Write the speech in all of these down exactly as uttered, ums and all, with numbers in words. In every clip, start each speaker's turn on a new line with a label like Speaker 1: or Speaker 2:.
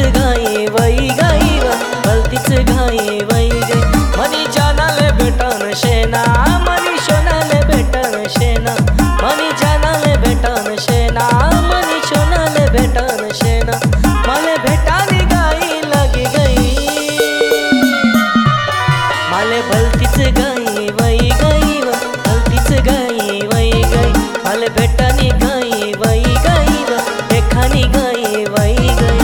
Speaker 1: गाई वई गाई व भलतीच गाई वई गई मनी जानाले भेटन शेना मनी शोनाले भेटन शेना मनी जानाले भेटन शेना मनी शोनाले भेटन शेना माले भेटानी गाई लगी गई माले भलतीच गाई वई गई व भलतीच गाई वई गई माले भेटानी गाई वई गई व देखानी गाई वई गई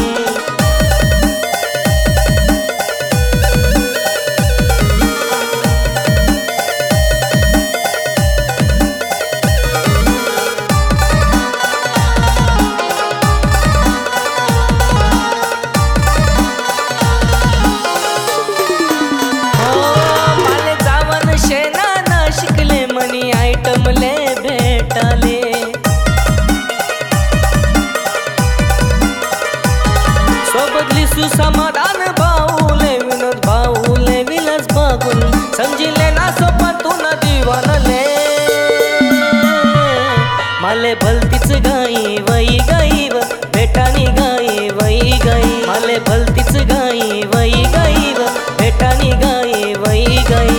Speaker 1: मनी आयटमले भेटाले सोबतली सुसमाधान भाऊले विनोद भाऊले विलास बघून समजिले ना सोपतून दिवानले माले भलतीच गाई वई गाई व भेटानी गाई वई गाई माले भलतीच गाई वई गाई व भेटानी गाई वई गाई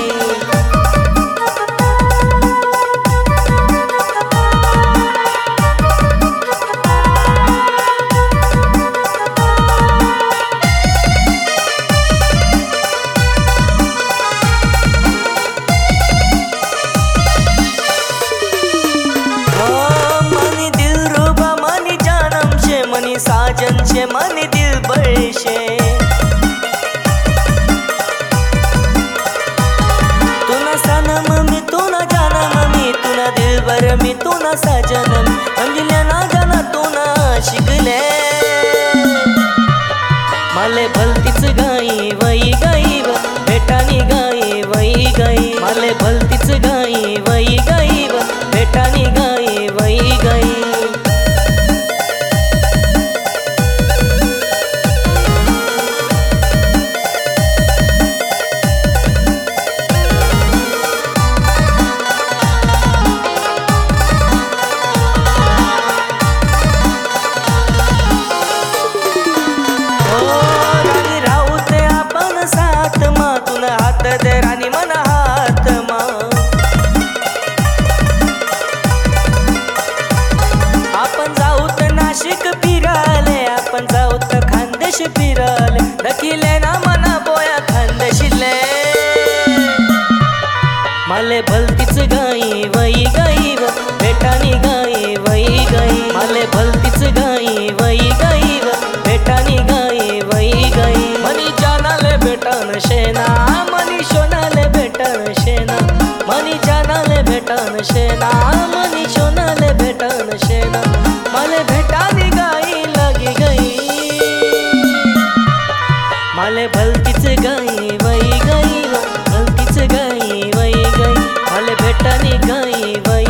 Speaker 1: साजन छे मनी दिल बळशे तुना सनम मी तुना जानम मी तुना दिलबर मी तुना साजन समजले ना जाना तुना शिकले माले भलतीच गाई वई गाई व भेटानी गाई वई गाई माले भलतीच गाई वई गाई व भेटानी गाई वई गाई हात दे राणी मन हात मा आपण जाऊत नाशिक फिराले आपण जाऊत खानदेश फिराले दखिले ना मना बोया खानदेशिले माले भलतीच गाई वई गाई व भेटानी गाई वई गाई माले भलतीच गाई वई गाई व भेटानी गाई वई गाई मनी जानाले भेटन शेना मनी शोनाले भेटन शेना मनी जानाले भेटन शेना मनी शोनाले भेटन शेना माले भेटानी गाई लगी गई माले भलतीच गाई वई गई व भलतीच गाई वई गई माले भेटानी गाई वई